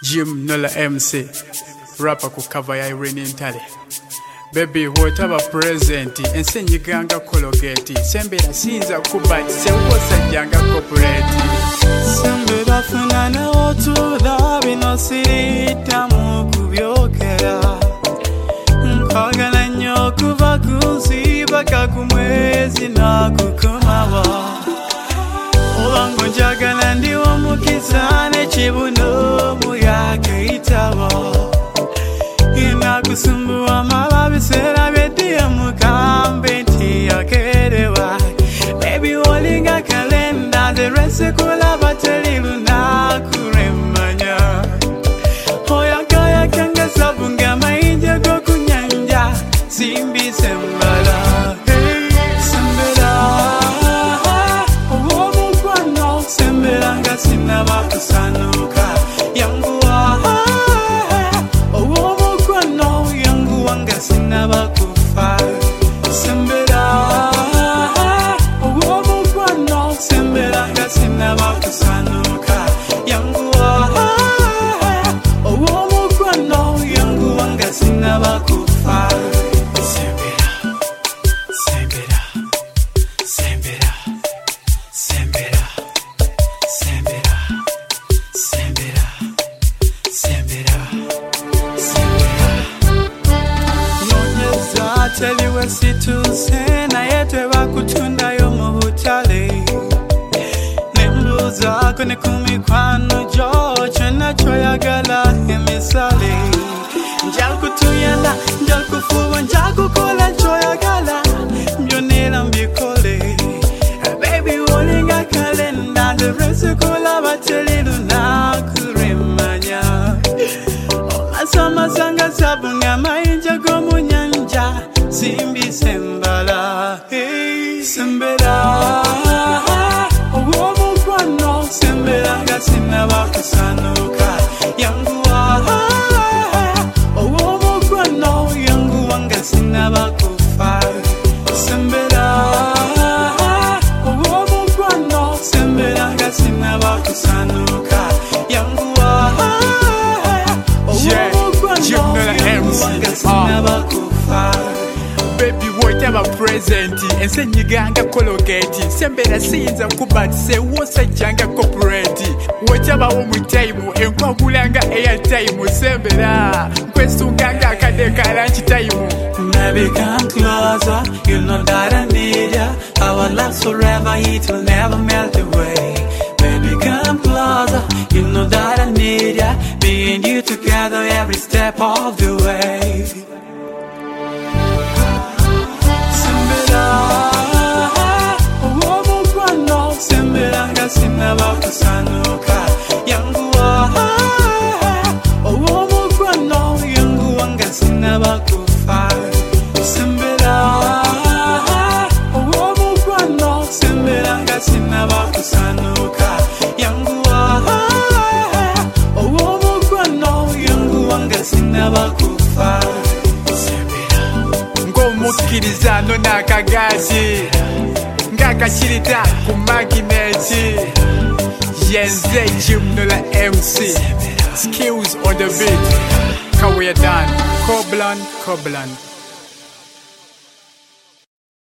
Jim Nola MC rapper ku cover ya Irene Ntale. Baby whatever present ensenyi ganga cologate sembera sinza kubati sewosa janga corporate sembera funana otula bino sirita mukubyokera nkagala nnyo kuva kunsi paka ku mwezi nakukomawo obango njagala ndi omukiza n'ekibuno muyaga eyitawo inakusumbua mababisera bediya mukambe nti yakerewa baby wolinga kalenda zerese kulaba telilunakuremanya oyagaya kanga sabunga mainje gokunyanja simbi sembala sembera owomukwano sembera nga sinabakusanuka yanguwa sinabakufa sembera owomukwano sembera nga sinabakusanuka yanguwa owomukwano yanguwa nga sinabakufa sembera sembera sembera sembera sembera sembera sembera teliwe situse naye tebakutundayo mu butale n'embuuzo ako ne ku mikwano gyo kyonna kyoyagala emisale njakutuyala njakufuba njakukola kyoyagala byonna mbikole baby wolinga kalenda nderese kulaba telilunakuremanya omasamasanga sabunga mayinja g'omunyanja simbi sembala sembera owomukwano sembera nga sinabakusanuka yanguwa owomukwano yanguwa nga sinabakufa sembera owomukwano sembera nga sinabakusanuka yanguwa owomukwano yanguwa nga sinabakufa baby whatever present ensenyi ganga cologate sembera sinza kubati sewosa janga corporate whatever wo mu time enkwagulanga airtime sembera kwesunganga akadeka lunch time baby come closer you know that I need ya our love forever it will never melt away baby come closer you know that I need ya me and you together every step of the way sembera nga sinabakusanuka yanguwa owomukwano yanguwa nga sinabakufa sembera owomukwano sembera nga sinabakusanuka yanguwa owomukwano yanguwa nga sinabakufa ng'omukkirizano n'akagazi ngakashirita ku magineti yenze Jim Nola MC skills on the beat Kawedan Koblan